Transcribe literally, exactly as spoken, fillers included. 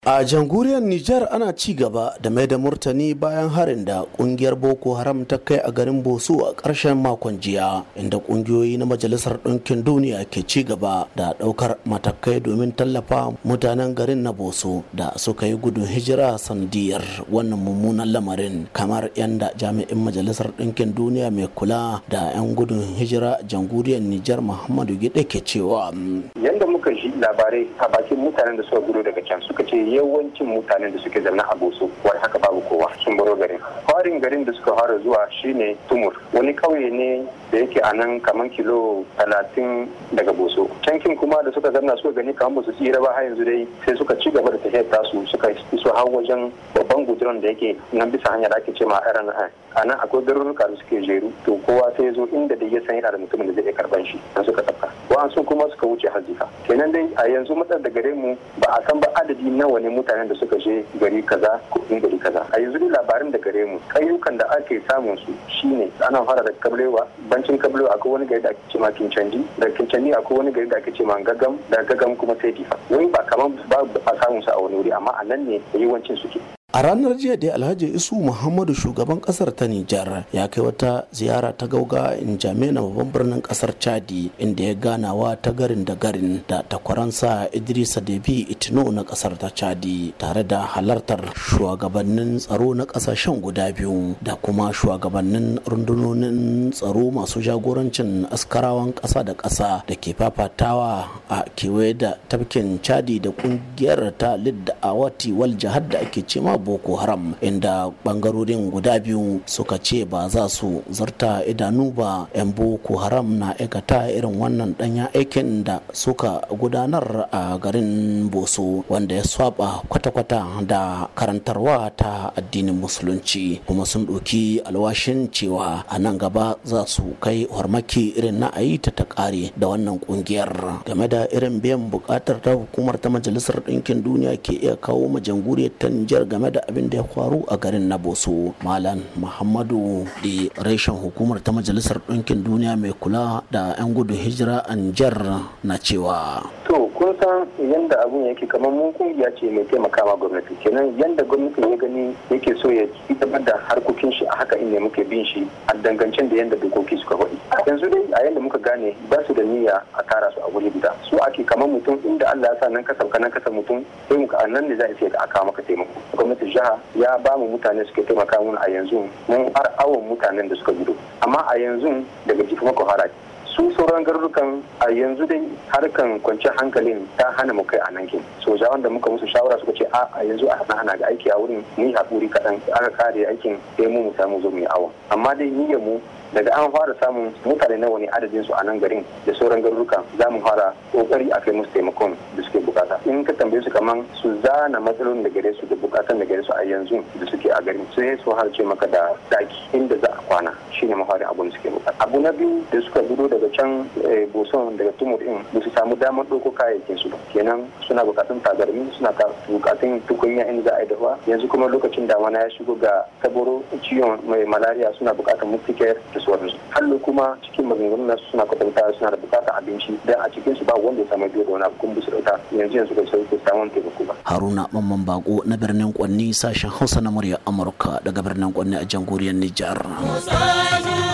A jamhuriyar Nijar ana ci gaba da mai da murtani bayan harin da kungiyar Boko Haram ta kai a garin Boso a ƙarshen makon jiya, inda kungiyoyi na Majalisar Ɗinkin Duniya ke ci gaba da ɗaukar matakai domin tallafa mutanen garin na Boso da suka yi gudun hijira sanadiyar wannan mummunan lamarin, kamar yanda jami'in Majalisar Ɗinkin Duniya mai kula da 'yan gudun hijira jamhuriyar Nijar Muhammadu Gide ke cewa. Yanda muka ji labarai a bakin mutanen da suka gudu daga can suka ce yawancin mutanen da suke zaune a Boso wani haka babu kowa sun baro garin. Farin garin da suka fara zuwa shine Tumur, wani kauye ne da yake a nan kamar kilo talatin daga Boso. Cankin kuma da suka zanna suka gani kamar ba su tsira ba har yanzu dai sai suka ci gaba da tafiyar tasu suka iso har wajen babban guduran da yake nan bisa hanya da ake ce ma Aran a nan akwai garuruka da suke jeru to kowa sai ya zo inda da ya san yana da mutumin da zai iya karban shi dan suka tafka. Wa'ansu kuma suka wuce Hazifa. Kenan dai a yanzu matsar da gare mu ba a san ba adadi nawa ne mutanen da suka je gari kaza ko gari kaza. A yanzu dai labarin da gare mu kayyukan da ake samun su shine ana fara da kablewa, bancin kablewa akwai wani gari da ake cewa Kincandi, da Kincandi akwai wani gari da ake cewa Gagam, da Gagam kuma sai Difa. Wai ba kaman ba a samun su a wani wuri amma a nan ne yawancin suke. A ranar jiya da Alhaji Isu Muhammadu shugaban kasar ta Nijar ya kai wata ziyara ta gauga in Jamena babban birnin kasar Chadi inda ya ganawa ta garin da garin da takwaransa Idrisa Debi Itno na kasar ta Chadi tare da halartar shugabannin tsaro na kasashen guda biyu da kuma shugabannin rundunonin tsaro masu jagorancin askarawan kasa da kasa da ke fafatawa a kewaye da tafkin Chadi da kungiyar ta Lidda Awati wal Jihad da ake cema Boko Haram, inda bangarorin guda biyu suka ce ba za su zarta idanu ba 'yan Boko Haram na aikata irin wannan danya aikin da suka gudanar a garin Boso wanda ya saba kwata-kwata da karantarwa ta addinin musulunci, kuma sun ɗauki alwashin cewa a nan gaba za su kai hormaki irin na ayi ta ta kare da wannan kungiyar. Game da irin biyan bukatar ta hukumar ta Majalisar Ɗinkin Duniya ke iya kawo ma jamhuriyar ta Nijar game da abin da ya faru a garin na Boso, Malam Muhammadu da reshen hukumar ta Majalisar Ɗinkin Duniya mai kula da 'yan gudun hijira a Nijar na cewa. To kun san yanda abun yake kamar mun kungiya ce mai taimaka ma gwamnati, kenan yanda gwamnatin ya gani yake so ya tabbatar da harkokin shi a haka inda muke bin shi a dangancin da yanda dokoki suka faɗi. Yanzu dai a yanda muka gane ba su da niyya a tara su a wuri guda, su ake kamar mutum inda Allah ya sa nan kasar nan kasar mutum sai muka a nan ne za a ce da aka maka taimako. Gwamnatin jiha ya ba mu mutane suke taimaka mun a yanzu mun har awon mutanen da suka gudu, amma a yanzu daga jikin maka fara su sauran garurukan a yanzu dai harkan kwanciyar hankalin ta hana mu kai a nan kin sojawan da muka musu shawara suka ce a a yanzu a hana ga aiki a wurin mu yi hakuri kaɗan aka kare aikin sai mu mu samu zo mu yi awon, amma dai niyyar mu daga an fara samun mutane nawa ne adadin su a nan garin da sauran garuruka za mu fara kokari a kai musu taimakon da suke bukata. In ka tambaye su kaman su zana matsalolin da gare su da bukatan da gare su a yanzu da suke a garin sai su harce maka da daki inda za a kwana shine mafarin abun da suke bukata. Abu na biyu da suka gudo daga can Boson daga Tumur din ba su samu damar ɗauko kayayyakin su ba, kenan suna bukatun tagarmi, suna bukatun tukunya inda za a yi dafa. Yanzu kuma lokacin damana ya shigo ga saboro ciwon mai malaria suna bukatun mustikar da sauransu. Hallo kuma cikin magungunan nasu suna kwatanta suna da bukatar abinci dan a cikin su ba wanda ya samu biyo da wani abu kun bisu dauta yanzu yanzu ga sauki samun taimako ba. Haruna Mamman Bako na birnin Kwanni, sashen Hausa na murya Amurka daga birnin Kwanni a jamhuriyar Nijar.